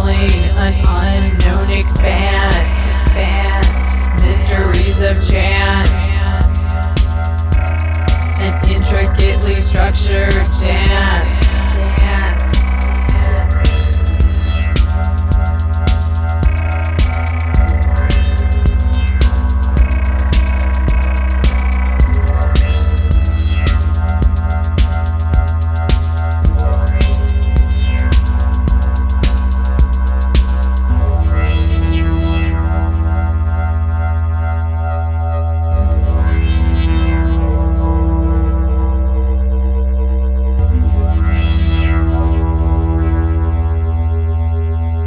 unveiling an unknown expanse. Mysteries of chance. An intricately structured dance.